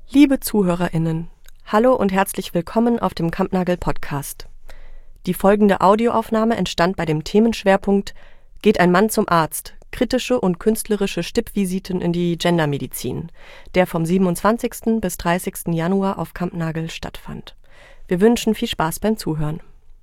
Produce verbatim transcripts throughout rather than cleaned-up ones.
Liebe ZuhörerInnen, hallo und herzlich willkommen auf dem Kampnagel Podcast. Die folgende Audioaufnahme entstand bei dem Themenschwerpunkt Geht ein Mann zum Arzt? Kritische und künstlerische Stippvisiten in die Gendermedizin, der vom siebenundzwanzigsten bis dreißigsten Januar auf Kampnagel stattfand. Wir wünschen viel Spaß beim Zuhören.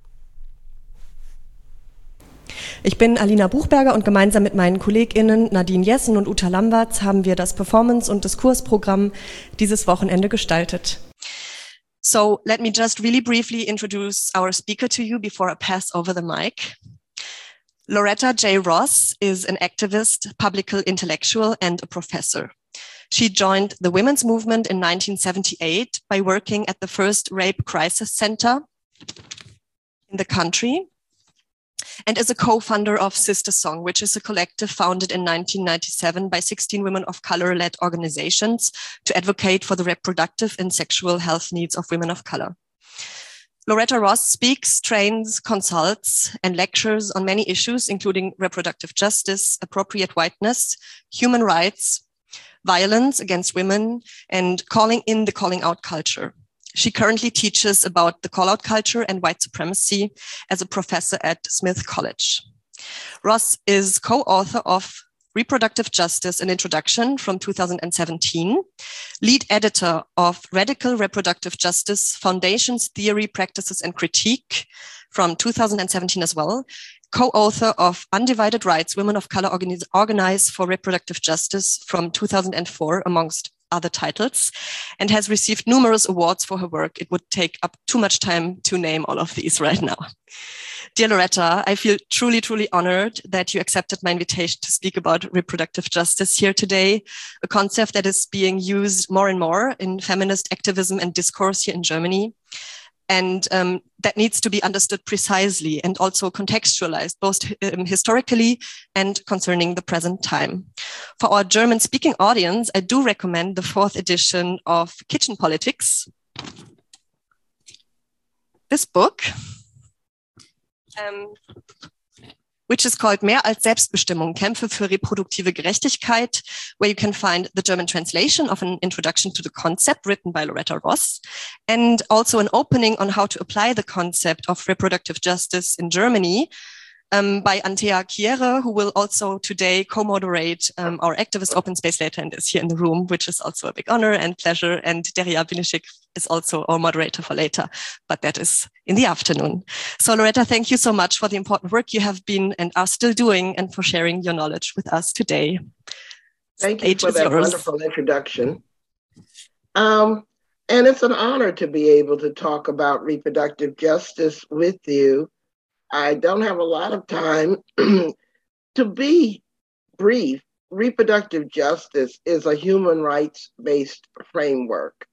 Ich bin Alina Buchberger und gemeinsam mit meinen KollegInnen Nadine Jessen und Uta Lamberts haben wir das Performance- und Diskursprogramm dieses Wochenende gestaltet. So let me just really briefly introduce our speaker to you before I pass over the mic. Loretta J. Ross is an activist, public intellectual, and a professor. She joined the women's movement in nineteen seventy-eight by working at the first rape crisis center in the country, and is a co-founder of Sister Song, which is a collective founded in nineteen ninety-seven by sixteen women of color-led organizations to advocate for the reproductive and sexual health needs of women of color. Loretta Ross speaks, trains, consults, and lectures on many issues, including reproductive justice, appropriate whiteness, human rights, violence against women, and calling in the calling out culture. She currently teaches about the call-out culture and white supremacy as a professor at Smith College. Ross is co-author of Reproductive Justice, an Introduction from two thousand seventeen, lead editor of Radical Reproductive Justice, Foundations, Theory, Practices, and Critique from two thousand seventeen as well, co-author of Undivided Rights, Women of Color Organize, Organize for Reproductive Justice from two thousand four, amongst other titles, and has received numerous awards for her work. It would take up too much time to name all of these right now. Dear Loretta, I feel truly, truly honored that you accepted my invitation to speak about reproductive justice here today, a concept that is being used more and more in feminist activism and discourse here in Germany. And um, that needs to be understood precisely and also contextualized, both um, historically and concerning the present time. For our German-speaking audience, I do recommend the fourth edition of Kitchen Politics. This book, um, which is called Mehr als Selbstbestimmung, Kämpfe für reproduktive Gerechtigkeit, where you can find the German translation of an introduction to the concept written by Loretta Ross, and also an opening on how to apply the concept of reproductive justice in Germany um, by Antea Chiere, who will also today co-moderate um, our activist open space later and is here in the room, which is also a big honor and pleasure. And Deria Binishik is also our moderator for later, but that is in the afternoon. So Loretta, thank you so much for the important work you have been and are still doing and for sharing your knowledge with us today. Thank you for that wonderful introduction. Um, and it's an honor to be able to talk about reproductive justice with you. I don't have a lot of time. To be brief, reproductive justice is a human rights-based framework.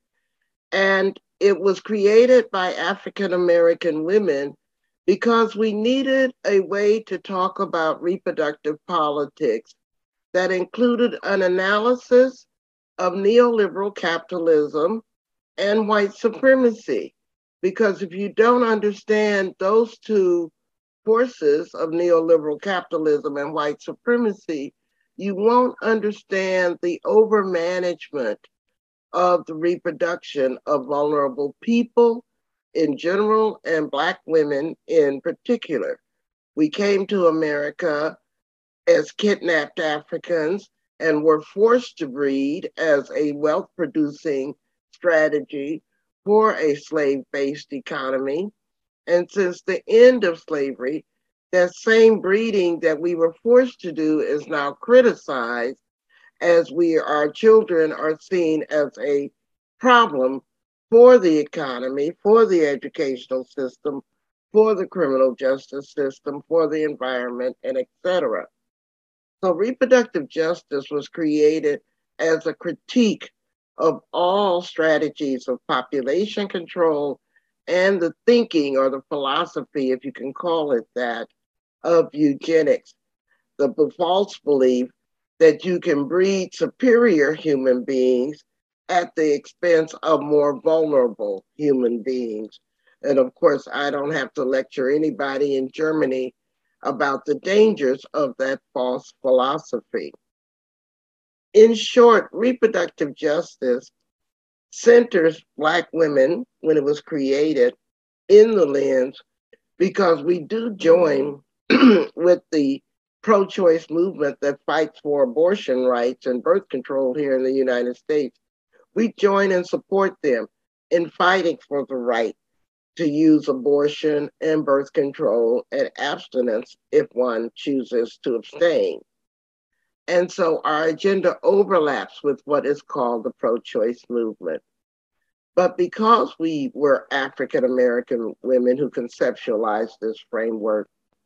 And it was created by African-American women because we needed a way to talk about reproductive politics that included an analysis of neoliberal capitalism and white supremacy. Because if you don't understand those two forces of neoliberal capitalism and white supremacy, you won't understand the overmanagement of the reproduction of vulnerable people in general and Black women in particular. We came to America as kidnapped Africans and were forced to breed as a wealth-producing strategy for a slave-based economy. And since the end of slavery, that same breeding that we were forced to do is now criticized as we, our children are seen as a problem for the economy, for the educational system, for the criminal justice system, for the environment, and et cetera. So reproductive justice was created as a critique of all strategies of population control and the thinking or the philosophy, if you can call it that, of eugenics, the false belief that you can breed superior human beings at the expense of more vulnerable human beings. And of course, I don't have to lecture anybody in Germany about the dangers of that false philosophy. In short, reproductive justice centers Black women when it was created in the lens, because we do join with the pro-choice movement that fights for abortion rights and birth control here in the United States. We join and support them in fighting for the right to use abortion and birth control and abstinence if one chooses to abstain. And so our agenda overlaps with what is called the pro-choice movement. But because we were African-American women who conceptualized this framework,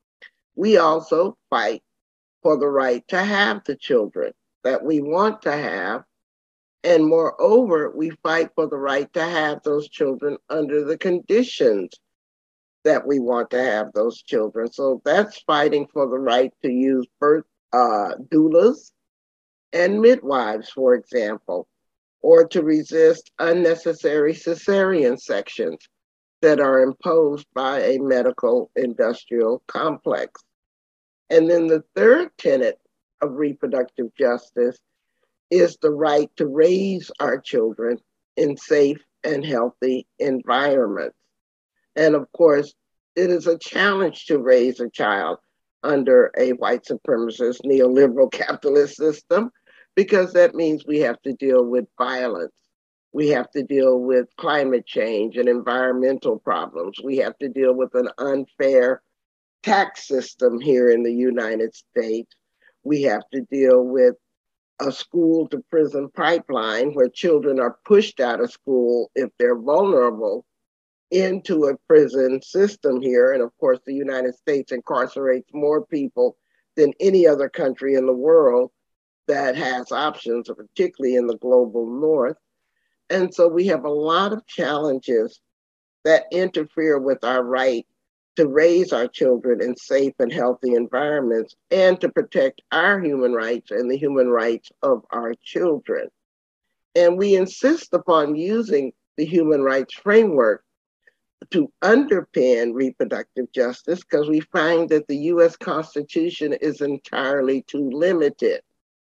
we also fight for the right to have the children that we want to have. And moreover, we fight for the right to have those children under the conditions that we want to have those children. So that's fighting for the right to use birth uh, doulas and midwives, for example, or to resist unnecessary cesarean sections that are imposed by a medical industrial complex. And then the third tenet of reproductive justice is the right to raise our children in safe and healthy environments. And of course, it is a challenge to raise a child under a white supremacist neoliberal capitalist system, because that means we have to deal with violence. We have to deal with climate change and environmental problems. We have to deal with an unfair tax system here in the United States. We have to deal with a school to prison pipeline where children are pushed out of school if they're vulnerable into a prison system here. And of course, the United States incarcerates more people than any other country in the world that has options, particularly in the global north. And so we have a lot of challenges that interfere with our right to raise our children in safe and healthy environments and to protect our human rights and the human rights of our children. And we insist upon using the human rights framework to underpin reproductive justice because we find that the U S Constitution is entirely too limited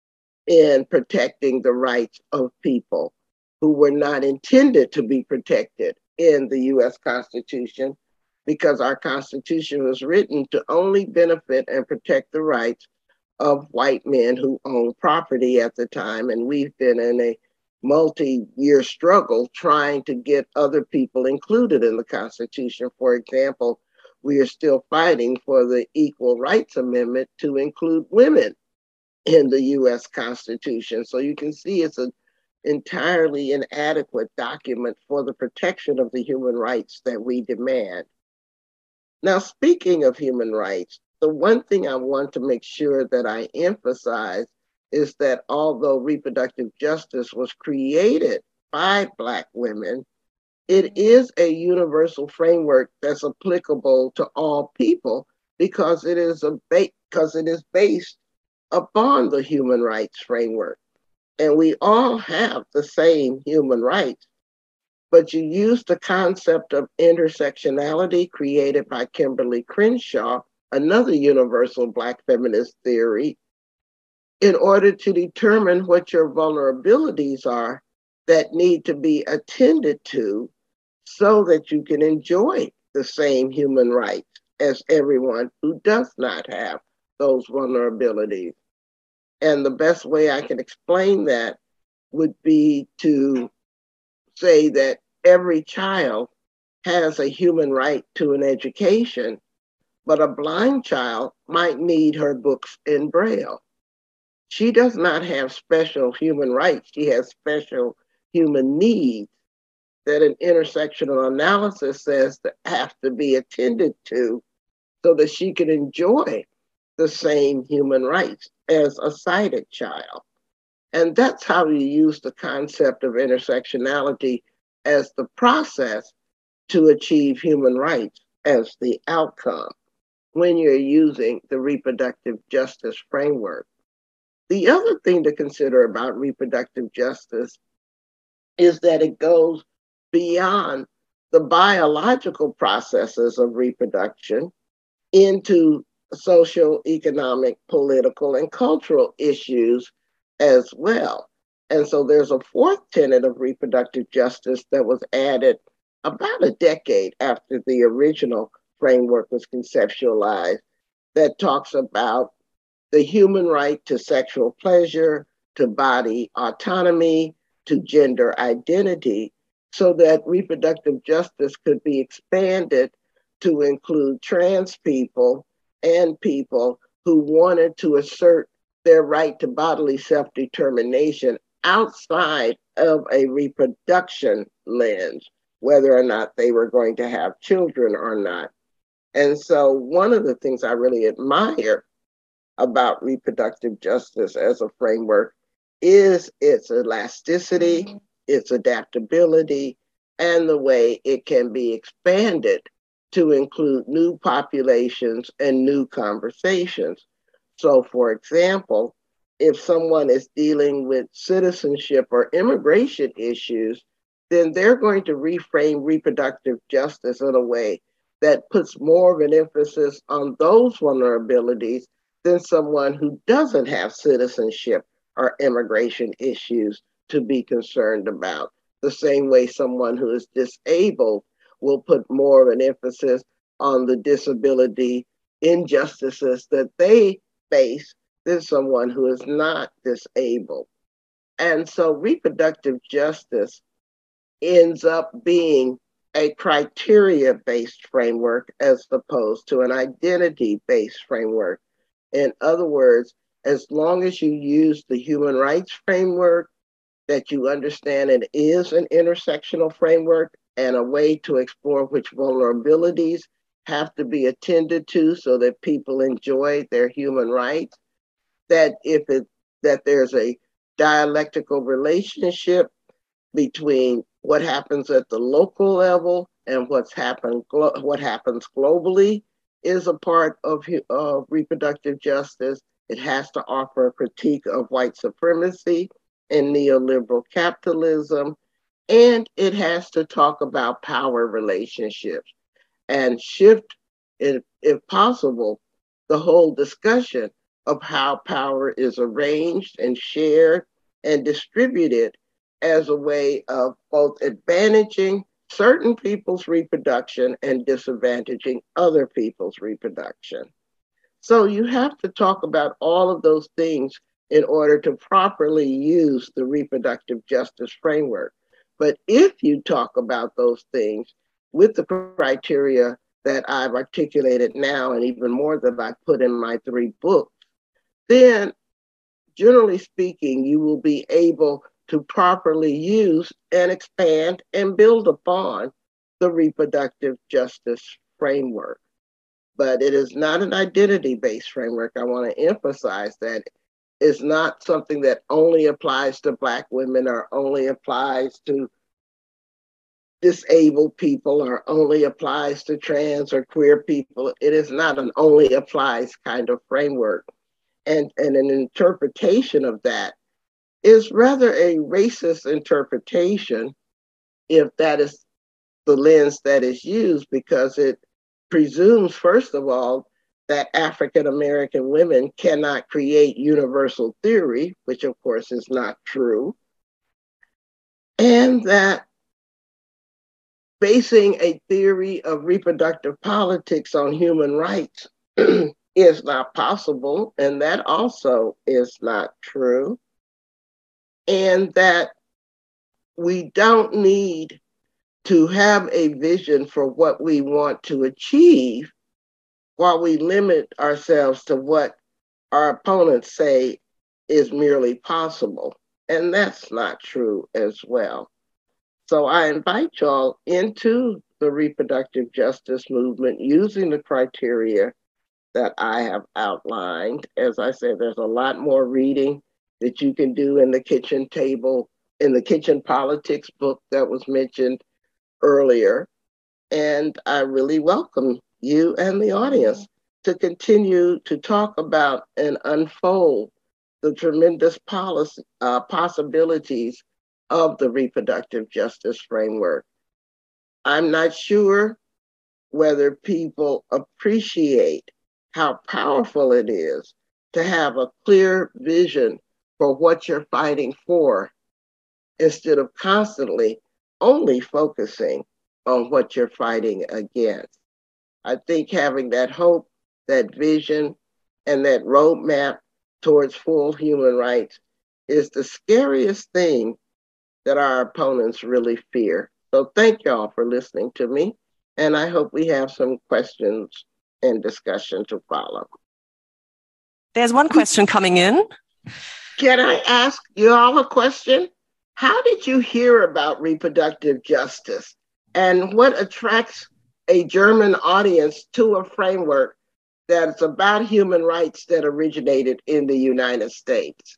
in protecting the rights of people who were not intended to be protected in the U S Constitution, because our Constitution was written to only benefit and protect the rights of white men who owned property at the time. And we've been in a multi-year struggle trying to get other people included in the Constitution. For example, we are still fighting for the Equal Rights Amendment to include women in the U S Constitution. So you can see it's an entirely inadequate document for the protection of the human rights that we demand. Now, speaking of human rights, the one thing I want to make sure that I emphasize is that although reproductive justice was created by Black women, it is a universal framework that's applicable to all people because it is a ba- because it is based upon the human rights framework. And we all have the same human rights, but you use the concept of intersectionality created by Kimberly Crenshaw, another universal Black feminist theory, in order to determine what your vulnerabilities are that need to be attended to so that you can enjoy the same human rights as everyone who does not have those vulnerabilities. And the best way I can explain that would be to say that every child has a human right to an education, but a blind child might need her books in Braille. She does not have special human rights. She has special human needs that an intersectional analysis says that have to be attended to so that she can enjoy the same human rights as a sighted child. And that's how you use the concept of intersectionality as the process to achieve human rights as the outcome when you're using the reproductive justice framework. The other thing to consider about reproductive justice is that it goes beyond the biological processes of reproduction into social, economic, political, and cultural issues as well. And so there's a fourth tenet of reproductive justice that was added about a decade after the original framework was conceptualized, that talks about the human right to sexual pleasure, to body autonomy, to gender identity, so that reproductive justice could be expanded to include trans people and people who wanted to assert their right to bodily self-determination outside of a reproduction lens, whether or not they were going to have children or not. And so one of the things I really admire about reproductive justice as a framework is its elasticity, its adaptability, and the way it can be expanded to include new populations and new conversations. So, for example, if someone is dealing with citizenship or immigration issues, then they're going to reframe reproductive justice in a way that puts more of an emphasis on those vulnerabilities than someone who doesn't have citizenship or immigration issues to be concerned about. The same way someone who is disabled will put more of an emphasis on the disability injustices that they face than someone who is not disabled. And so reproductive justice ends up being a criteria-based framework as opposed to an identity-based framework. In other words, as long as you use the human rights framework, that you understand it is an intersectional framework and a way to explore which vulnerabilities have to be attended to so that people enjoy their human rights, that if it that there's a dialectical relationship between what happens at the local level and what's happened what happens globally is a part of, of reproductive justice. It has to offer a critique of white supremacy and neoliberal capitalism, and it has to talk about power relationships and shift, if, if possible, the whole discussion of how power is arranged and shared and distributed as a way of both advantaging certain people's reproduction and disadvantaging other people's reproduction. So you have to talk about all of those things in order to properly use the reproductive justice framework. But if you talk about those things with the criteria that I've articulated now, and even more that I put in my three books, then generally speaking, you will be able to properly use and expand and build upon the reproductive justice framework. But it is not an identity-based framework. I want to emphasize that. It's not something that only applies to Black women or only applies to disabled people or only applies to trans or queer people. It is not an only applies kind of framework. And, and an interpretation of that is rather a racist interpretation if that is the lens that is used, because it presumes, first of all, that African-American women cannot create universal theory, which of course is not true, and that basing a theory of reproductive politics on human rights is not possible, and that also is not true, and that we don't need to have a vision for what we want to achieve while we limit ourselves to what our opponents say is merely possible. And that's not true as well. So I invite y'all into the reproductive justice movement using the criteria that I have outlined. As I said, there's a lot more reading that you can do in the kitchen table, in the Kitchen Politics book that was mentioned earlier. And I really welcome you and the audience to continue to talk about and unfold the tremendous policy, uh, possibilities of the reproductive justice framework. I'm not sure whether people appreciate how powerful it is to have a clear vision for what you're fighting for instead of constantly only focusing on what you're fighting against. I think having that hope, that vision, and that roadmap towards full human rights is the scariest thing that our opponents really fear. So thank y'all for listening to me, and I hope we have some questions and discussion to follow. There's one question coming in. Can I ask you all a question? How did you hear about reproductive justice, and what attracts a German audience to a framework that's about human rights that originated in the United States?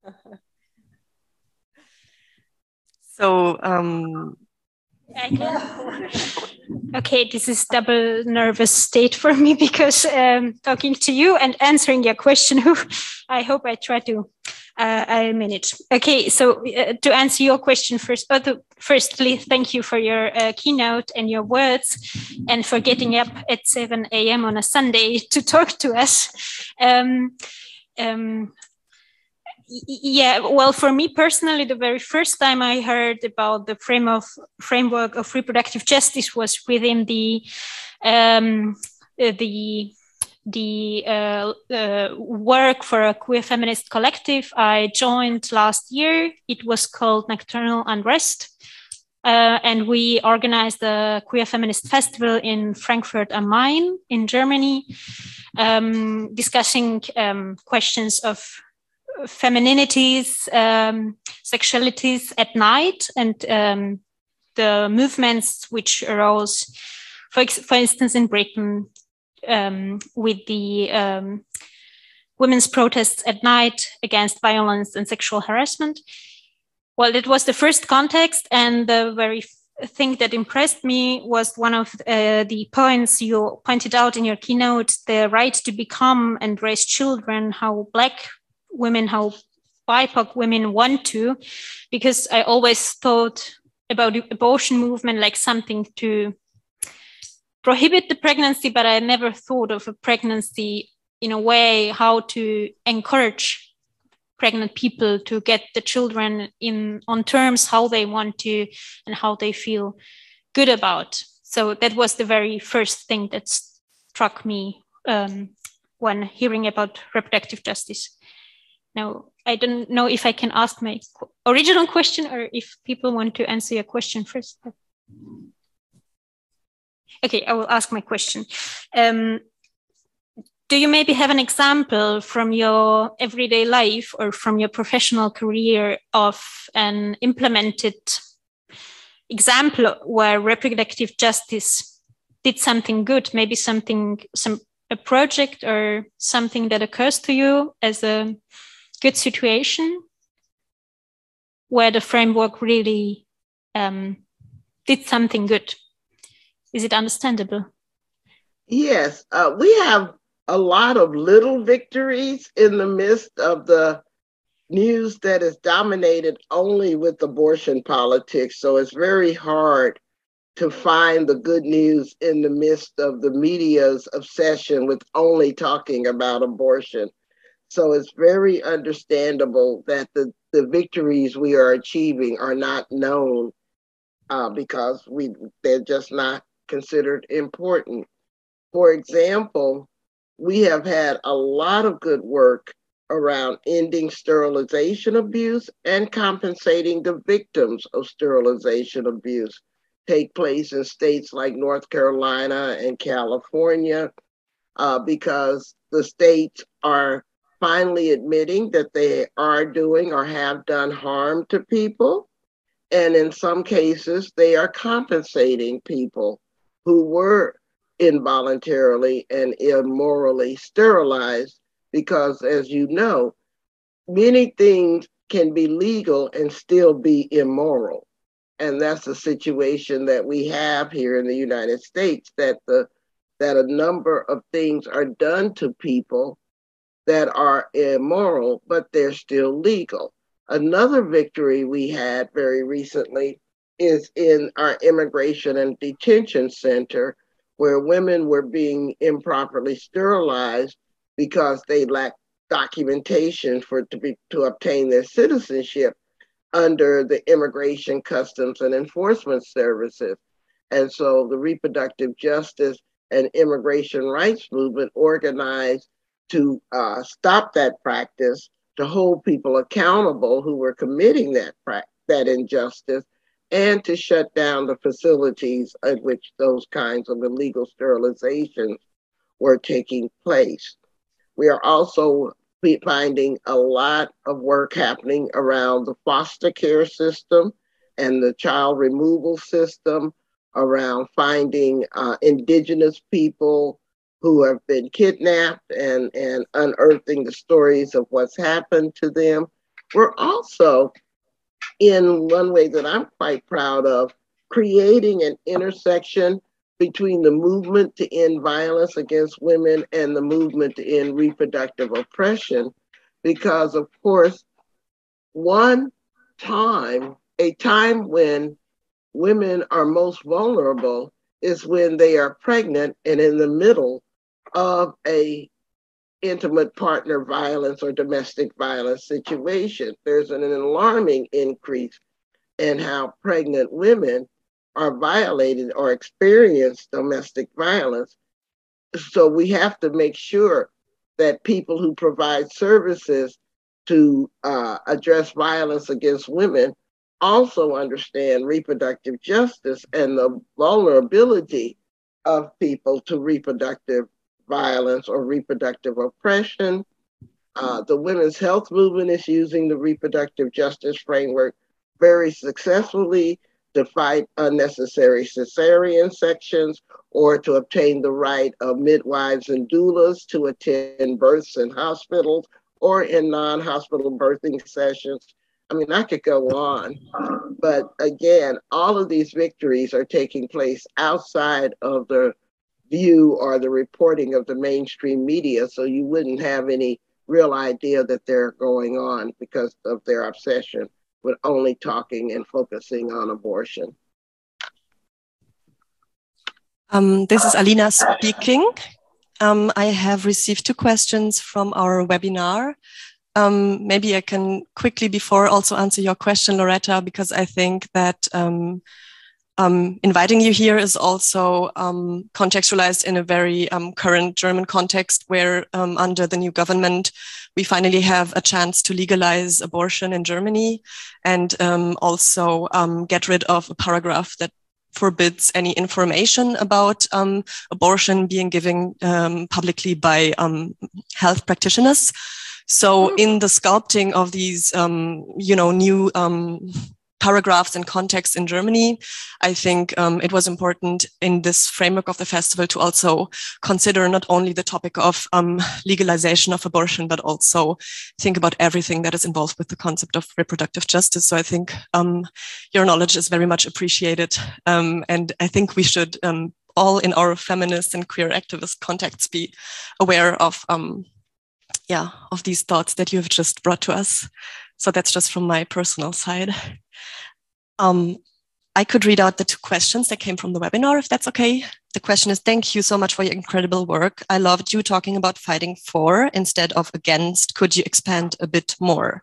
So, um, I can. Okay, this is double nervous state for me because um, talking to you and answering your question, I hope I try to uh, I manage. Okay, so uh, to answer your question first, uh, to, firstly, thank you for your uh, keynote and your words, and for getting up at seven a.m. on a Sunday to talk to us. Um, um, Yeah, well, for me personally, the very first time I heard about the frame of framework of reproductive justice was within the um, uh, the the uh, uh, work for a queer feminist collective I joined last year. It was called Nocturnal Unrest, uh, and we organized a queer feminist festival in Frankfurt am Main in Germany, um, discussing um, questions of femininities, um, sexualities at night, and um, the movements which arose, for, ex- for instance, in Britain, um, with the um, women's protests at night against violence and sexual harassment. Well, it was the first context, and the very f- thing that impressed me was one of uh, the points you pointed out in your keynote, the right to become and raise children, how Black women, how B I P O C women want to, because I always thought about the abortion movement like something to prohibit the pregnancy, but I never thought of a pregnancy in a way how to encourage pregnant people to get the children in on terms how they want to and how they feel good about. So that was the very first thing that struck me um, when hearing about reproductive justice. Now, I don't know if I can ask my original question or if people want to answer your question first. Okay, I will ask my question. Um, do you maybe have an example from your everyday life or from your professional career of an implemented example where reproductive justice did something good, maybe something, some a project or something that occurs to you as a good situation where the framework really um, did something good? Is it understandable? Yes, uh, we have a lot of little victories in the midst of the news that is dominated only with abortion politics. So it's very hard to find the good news in the midst of the media's obsession with only talking about abortion. So it's very understandable that the, the victories we are achieving are not known uh, because we they're just not considered important. For example, we have had a lot of good work around ending sterilization abuse and compensating the victims of sterilization abuse take place in states like North Carolina and California, uh, because the states are finally admitting that they are doing or have done harm to people. And in some cases, they are compensating people who were involuntarily and immorally sterilized, because, as you know, many things can be legal and still be immoral. And that's the situation that we have here in the United States, that the that a number of things are done to people that are immoral, but they're still legal. Another victory we had very recently is in our immigration and detention center, where women were being improperly sterilized because they lacked documentation for to be to obtain their citizenship. under the Immigration, Customs, and Enforcement Services. And so the reproductive justice and immigration rights movement organized to uh, stop that practice, to hold people accountable who were committing that, that injustice, and to shut down the facilities at which those kinds of illegal sterilizations were taking place. We are also finding a lot of work happening around the foster care system and the child removal system, around finding uh, indigenous people who have been kidnapped and, and unearthing the stories of what's happened to them. We're also, in one way that I'm quite proud of, creating an intersection between the movement to end violence against women and the movement to end reproductive oppression, because of course, one time, a time when women are most vulnerable is when they are pregnant and in the middle of a intimate partner violence or domestic violence situation. There's an alarming increase in how pregnant women are violated or experience domestic violence. So we have to make sure that people who provide services to uh, address violence against women also understand reproductive justice and the vulnerability of people to reproductive violence or reproductive oppression. Uh, the women's health movement is using the reproductive justice framework very successfully to fight unnecessary cesarean sections or to obtain the right of midwives and doulas to attend births in hospitals or in non-hospital birthing sessions. I mean, I could go on, but again, all of these victories are taking place outside of the view or the reporting of the mainstream media, so you wouldn't have any real idea that they're going on because of their obsession with only talking and focusing on abortion. Um, this is Alina speaking. Um, I have received two questions from our webinar. Um, maybe I can quickly before also answer your question, Loretta, because I think that um, um, inviting you here is also um, contextualized in a very um, current German context where um, under the new government, we finally have a chance to legalize abortion in Germany and um, also um, get rid of a paragraph that forbids any information about um, abortion being given um, publicly by um, health practitioners. So in the sculpting of these, um, you know, new um, paragraphs and contexts in Germany, I think um, it was important in this framework of the festival to also consider not only the topic of um, legalization of abortion, but also think about everything that is involved with the concept of reproductive justice. So I think um, your knowledge is very much appreciated. Um, and I think we should um, all in our feminist and queer activist contexts be aware of um, yeah, of these thoughts that you have just brought to us. So that's just from my personal side. Um, I could read out the two questions that came from the webinar, if that's okay. The question is, thank you so much for your incredible work. I loved you talking about fighting for instead of against. Could you expand a bit more?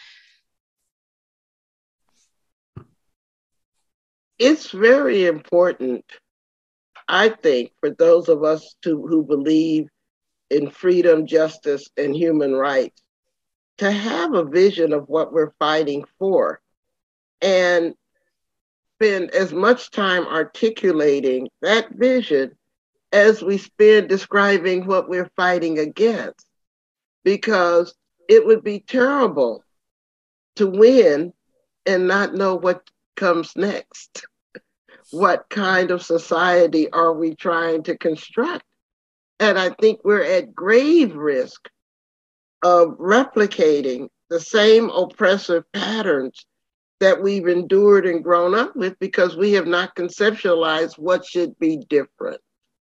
It's very important, I think, for those of us to, who believe in freedom, justice, and human rights, to have a vision of what we're fighting for and spend as much time articulating that vision as we spend describing what we're fighting against. Because it would be terrible to win and not know what comes next. What kind of society are we trying to construct? And I think we're at grave risk of replicating the same oppressive patterns that we've endured and grown up with because we have not conceptualized what should be different.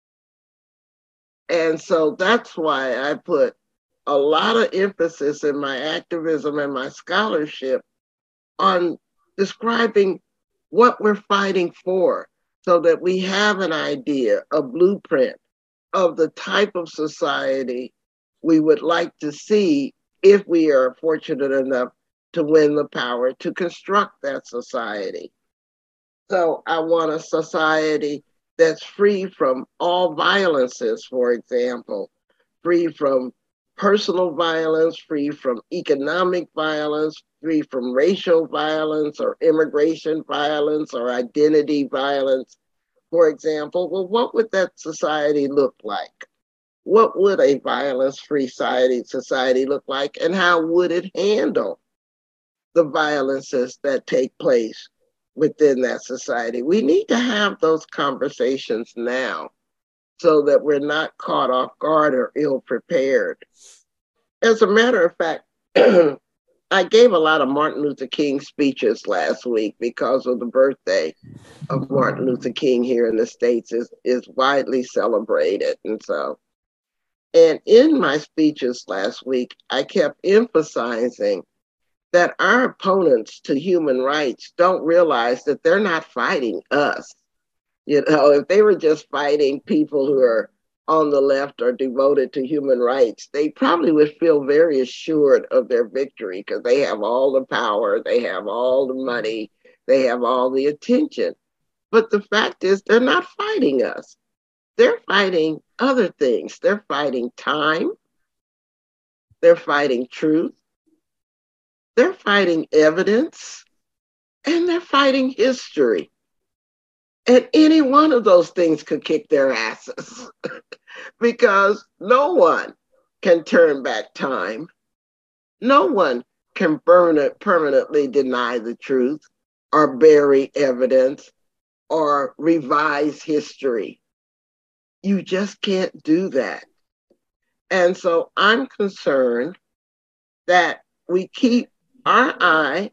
And so that's why I put a lot of emphasis in my activism and my scholarship on describing what we're fighting for so that we have an idea, a blueprint of the type of society we would like to see if we are fortunate enough to win the power to construct that society. So I want a society that's free from all violences, for example, free from personal violence, free from economic violence, free from racial violence or immigration violence or identity violence, for example. Well, what would that society look like? What would a violence-free society, society look like, and how would it handle the violences that take place within that society? We need to have those conversations now so that we're not caught off guard or ill-prepared. As a matter of fact, I gave a lot of Martin Luther King speeches last week because of the birthday of Martin Luther King here in the States is, is widely celebrated. And so, and in my speeches last week, I kept emphasizing that our opponents to human rights don't realize that they're not fighting us. You know, if they were just fighting people who are on the left or devoted to human rights, they probably would feel very assured of their victory because they have all the power, they have all the money, they have all the attention. But the fact is, they're not fighting us. They're fighting other things. They're fighting time. They're fighting truth. They're fighting evidence. And they're fighting history. And any one of those things could kick their asses because no one can turn back time. No one can burn it, permanently deny the truth or bury evidence or revise history. You just can't do that. And so I'm concerned that we keep our eye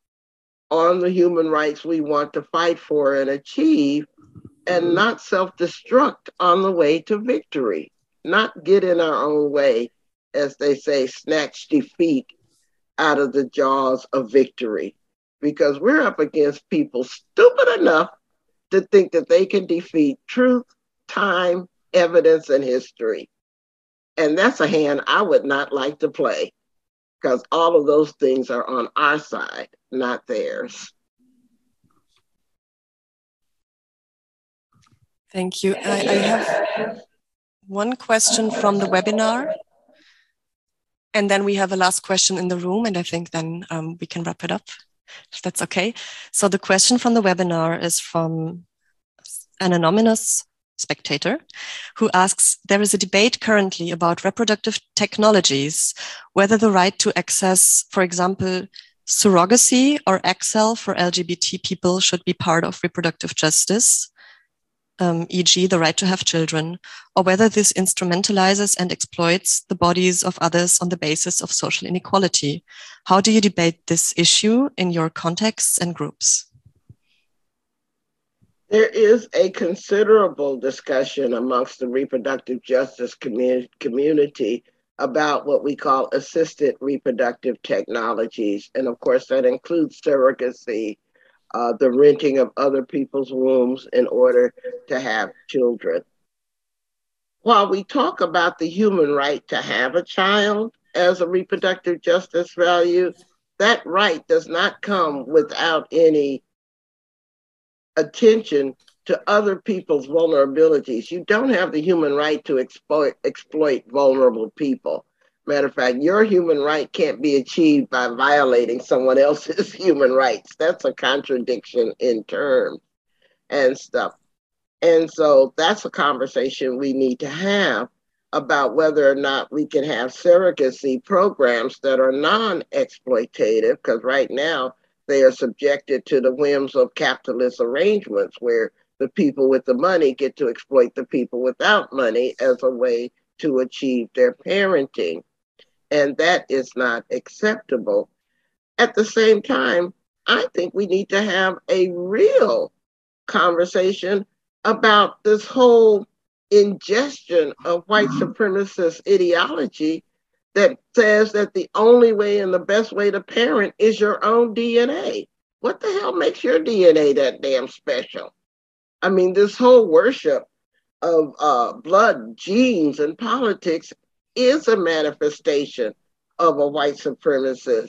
on the human rights we want to fight for and achieve, and not self-destruct on the way to victory, not get in our own way, as they say, snatch defeat out of the jaws of victory, because we're up against people stupid enough to think that they can defeat truth, time, evidence, and history. And that's a hand I would not like to play, because all of those things are on our side, not theirs. Thank you. I, I have one question from the webinar, and then we have a last question in the room, and I think then um, we can wrap it up, if that's okay. So the question from the webinar is from an anonymous spectator who asks, there is a debate currently about reproductive technologies, whether the right to access, for example, surrogacy or Excel for L G B T people should be part of reproductive justice, um, for example the right to have children, or whether this instrumentalizes and exploits the bodies of others on the basis of social inequality. How do you debate this issue in your contexts and groups? There is a considerable discussion amongst the reproductive justice commu- community about what we call assisted reproductive technologies. And of course, that includes surrogacy, uh, the renting of other people's wombs in order to have children. While we talk about the human right to have a child as a reproductive justice value, that right does not come without any attention to other people's vulnerabilities. You don't have the human right to exploit, exploit vulnerable people. Matter of fact, your human right can't be achieved by violating someone else's human rights. That's a contradiction in terms and stuff. And so that's a conversation we need to have about whether or not we can have surrogacy programs that are non-exploitative, because right now, they are subjected to the whims of capitalist arrangements where the people with the money get to exploit the people without money as a way to achieve their parenting. And that is not acceptable. At the same time, I think we need to have a real conversation about this whole ingestion of white supremacist ideology that says that the only way and the best way to parent is your own D N A. What the hell makes your D N A that damn special? I mean, this whole worship of uh, blood, genes, and politics is a manifestation of a white supremacist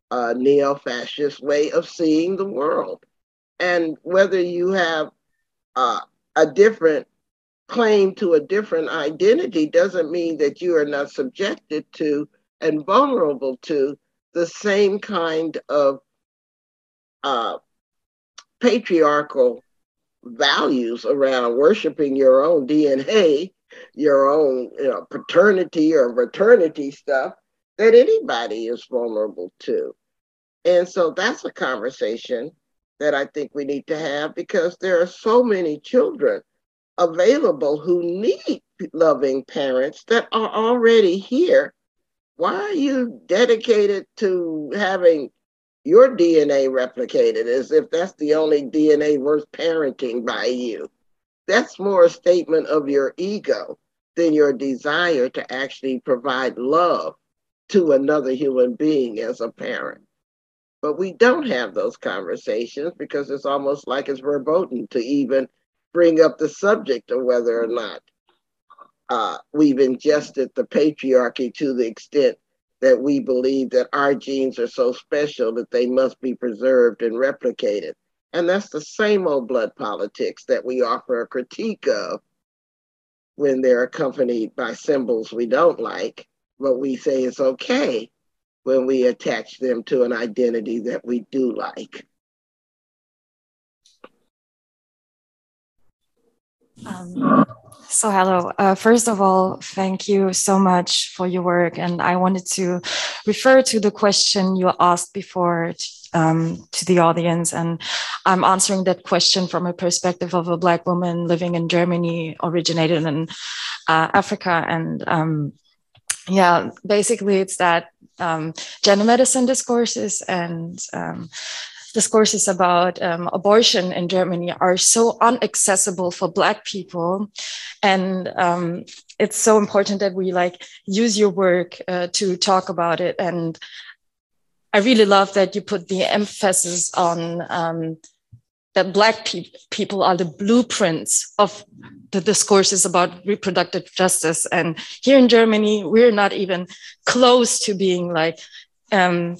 uh, neo-fascist way of seeing the world. And whether you have uh, a different claim to a different identity doesn't mean that you are not subjected to and vulnerable to the same kind of uh, patriarchal values around worshiping your own D N A, your own you know, paternity or maternity stuff that anybody is vulnerable to. And so that's a conversation that I think we need to have, because there are so many children available who need loving parents that are already here. Why are you dedicated to having your D N A replicated as if that's the only D N A worth parenting by you? That's more a statement of your ego than your desire to actually provide love to another human being as a parent. But we don't have those conversations because it's almost like it's verboten to even bring up the subject of whether or not uh, we've ingested the patriarchy to the extent that we believe that our genes are so special that they must be preserved and replicated. And that's the same old blood politics that we offer a critique of when they're accompanied by symbols we don't like, but we say it's okay when we attach them to an identity that we do like. Um, so hello, uh, first of all, thank you so much for your work. And I wanted to refer to the question you asked before um, to the audience. And I'm answering that question from a perspective of a Black woman living in Germany, originated in uh, Africa. And um, yeah, basically it's that um, gender medicine discourses and um, discourses about um, abortion in Germany are so inaccessible for Black people. And um, it's so important that we like use your work uh, to talk about it. And I really love that you put the emphasis on um, that Black pe people are the blueprints of the discourses about reproductive justice. And here in Germany, we're not even close to being like, um,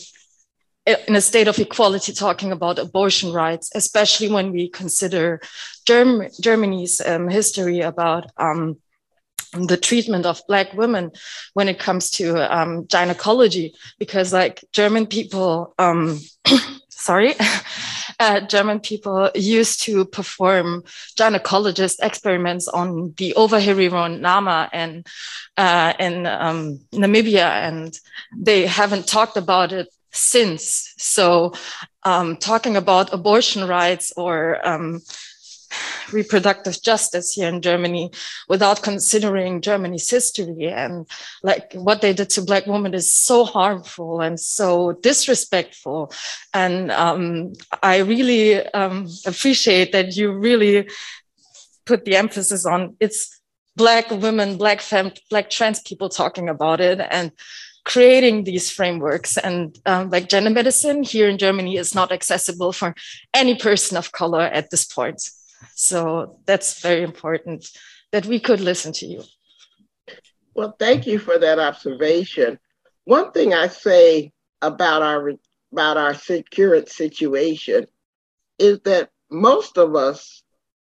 in a state of equality talking about abortion rights, especially when we consider Germ Germany's um, history about um, the treatment of Black women when it comes to um, gynecology, because like German people, um, sorry, uh, German people used to perform gynecologist experiments on the Overheerron Nama and uh, in um, Namibia, and they haven't talked about it since. So um, talking about abortion rights or um, reproductive justice here in Germany without considering Germany's history and like what they did to Black women is so harmful and so disrespectful. And um, I really um, appreciate that you really put the emphasis on it's Black women, Black femme, Black trans people talking about it and creating these frameworks. And um, like gender medicine here in Germany is not accessible for any person of color at this point. So that's very important that we could listen to you. Well, thank you for that observation. One thing I say about our about our current situation is that most of us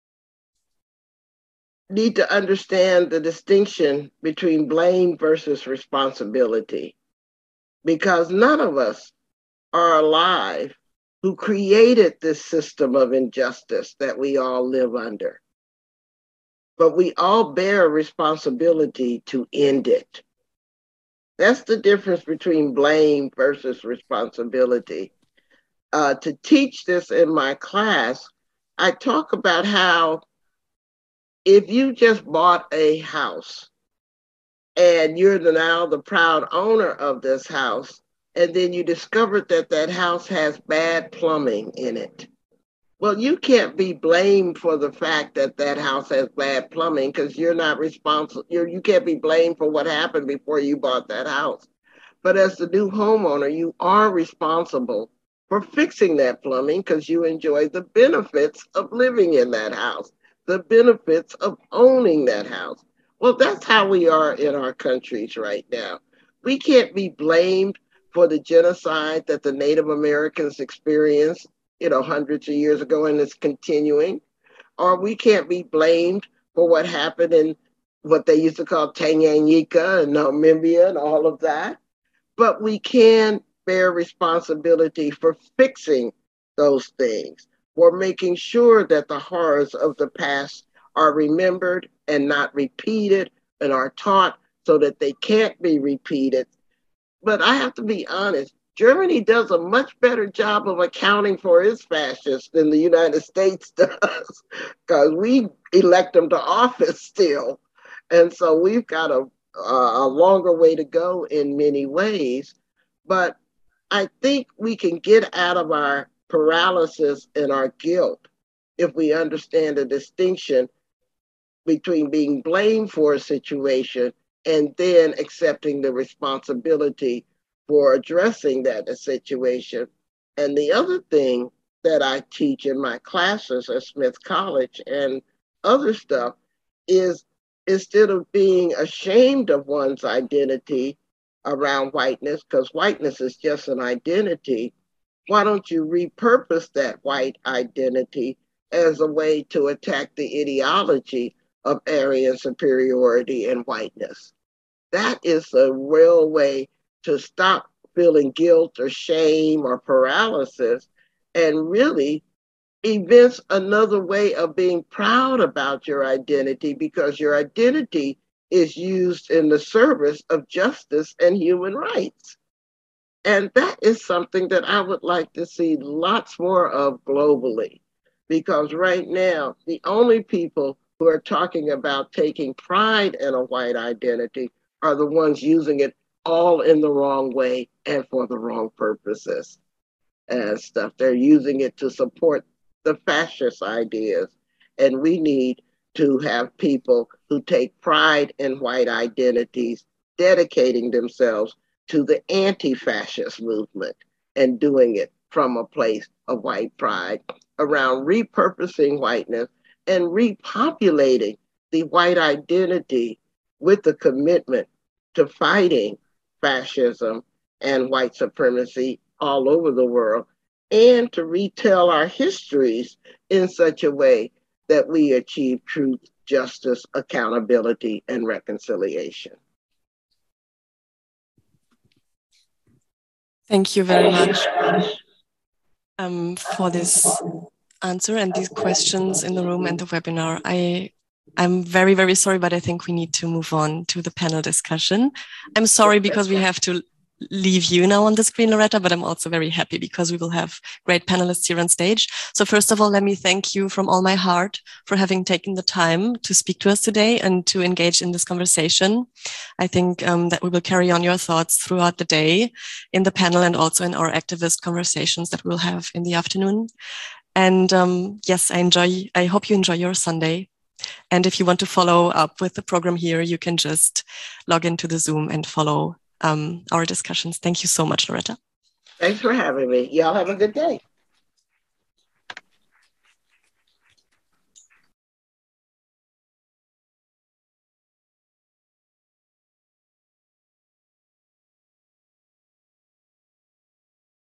need to understand the distinction between blame versus responsibility, because none of us are alive who created this system of injustice that we all live under. But we all bear responsibility to end it. That's the difference between blame versus responsibility. Uh, to teach this in my class, I talk about how if you just bought a house and you're the, now the proud owner of this house, and then you discovered that that house has bad plumbing in it. Well, you can't be blamed for the fact that that house has bad plumbing because you're not responsible. You're, you can't be blamed for what happened before you bought that house. But as the new homeowner, you are responsible for fixing that plumbing because you enjoy the benefits of living in that house, the benefits of owning that house. Well, that's how we are in our countries right now. We can't be blamed for the genocide that the Native Americans experienced, you know, hundreds of years ago and is continuing. Or we can't be blamed for what happened in what they used to call Tanganyika and Namibia and all of that. But we can bear responsibility for fixing those things, for making sure that the horrors of the past are remembered and not repeated and are taught so that they can't be repeated. But I have to be honest, Germany does a much better job of accounting for its fascists than the United States does, because we elect them to office still. And so we've got a, a longer way to go in many ways. But I think we can get out of our paralysis and our guilt if we understand the distinction between being blamed for a situation and then accepting the responsibility for addressing that situation. And the other thing that I teach in my classes at Smith College and other stuff is, instead of being ashamed of one's identity around whiteness, because whiteness is just an identity, why don't you repurpose that white identity as a way to attack the ideology of Aryan superiority and whiteness? That is a real way to stop feeling guilt or shame or paralysis and really evince another way of being proud about your identity, because your identity is used in the service of justice and human rights. And that is something that I would like to see lots more of globally, because right now, the only people who are talking about taking pride in a white identity are the ones using it all in the wrong way and for the wrong purposes and stuff. They're using it to support the fascist ideas. And we need to have people who take pride in white identities, dedicating themselves to the anti-fascist movement and doing it from a place of white pride around repurposing whiteness and repopulating the white identity with the commitment to fighting fascism and white supremacy all over the world, and to retell our histories in such a way that we achieve truth, justice, accountability, and reconciliation. Thank you very much um, for this answer and these questions in the room and the webinar. I, I'm very, very sorry, but I think we need to move on to the panel discussion. I'm sorry because we have to leave you now on the screen, Loretta, but I'm also very happy because we will have great panelists here on stage. So first of all, let me thank you from all my heart for having taken the time to speak to us today and to engage in this conversation. I think um, that we will carry on your thoughts throughout the day in the panel and also in our activist conversations that we'll have in the afternoon. And um, yes, I enjoy, I hope you enjoy your Sunday. And if you want to follow up with the program here, you can just log into the Zoom and follow um, our discussions. Thank you so much, Loretta. Thanks for having me. Y'all have a good day.